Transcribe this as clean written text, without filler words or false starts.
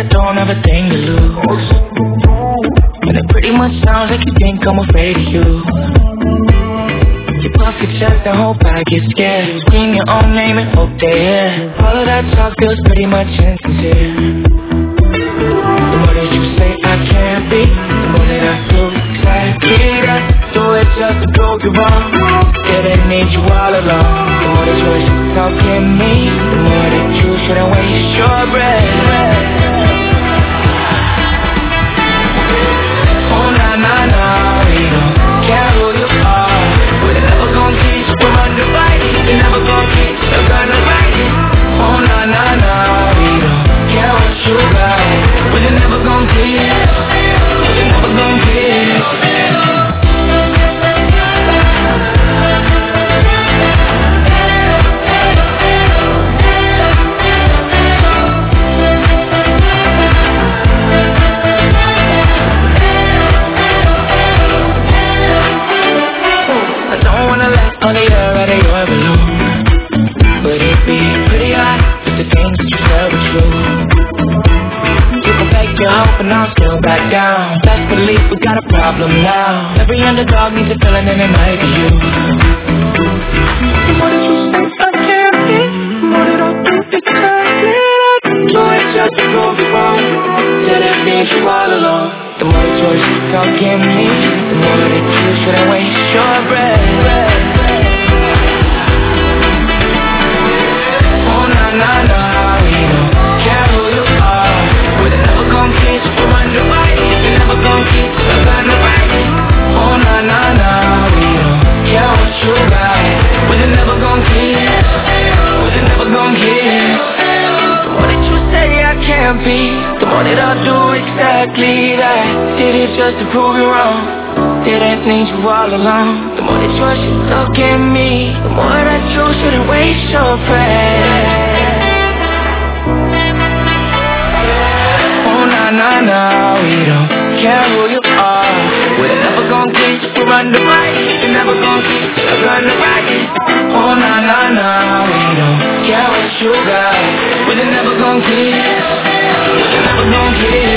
I don't have a thing to lose. And it pretty much sounds like you think I'm afraid of you. You puff your chest and hope I get scared. You scream your own name and hope they hear. All of that talk feels pretty much insincere. The more that you say I can't be, the more that I do exactly that. Do it just to prove you wrong. Didn't need you all along. The more that you're talking me, the more that you shouldn't waste your breath. Oh na na na, we don't care who you are. We're never gonna keep you from under fight. We're never gonna keep you gonna fight. Oh na na na, we don't care what you got. We're never gonna keep. We're never gonna keep. On the air out of your balloon. Would it be pretty hot if the things that you said were true? You can fake your hope and I'll still back down. Best believe we got a problem now. Every underdog needs a feeling and it might be you. The more that you say I can't be, the more that I'll do exactly that. Do it just to prove you wrong. Didn't need you all along. The more that you're talking me, the more that you shouldn't waste your breath. Nah, nah, we don't care who you are. We're never gonna keep you from under fight. We're never gonna keep you under fight. Oh, nah, nah, nah, we don't care what you got. We're never gonna keep. We're never gonna keep. The more that you say I can't be, the more that I'll do exactly that. Did it just to prove you wrong. Didn't need you all along. The more that you should look at me, the more that you shouldn't waste your breath. Oh na na na, we don't care who you are. We're never gonna keep you from the fight. We're never gonna keep you from the fight. Oh na na na, we don't care what you got. We're never gonna keep. We're never gonna keep.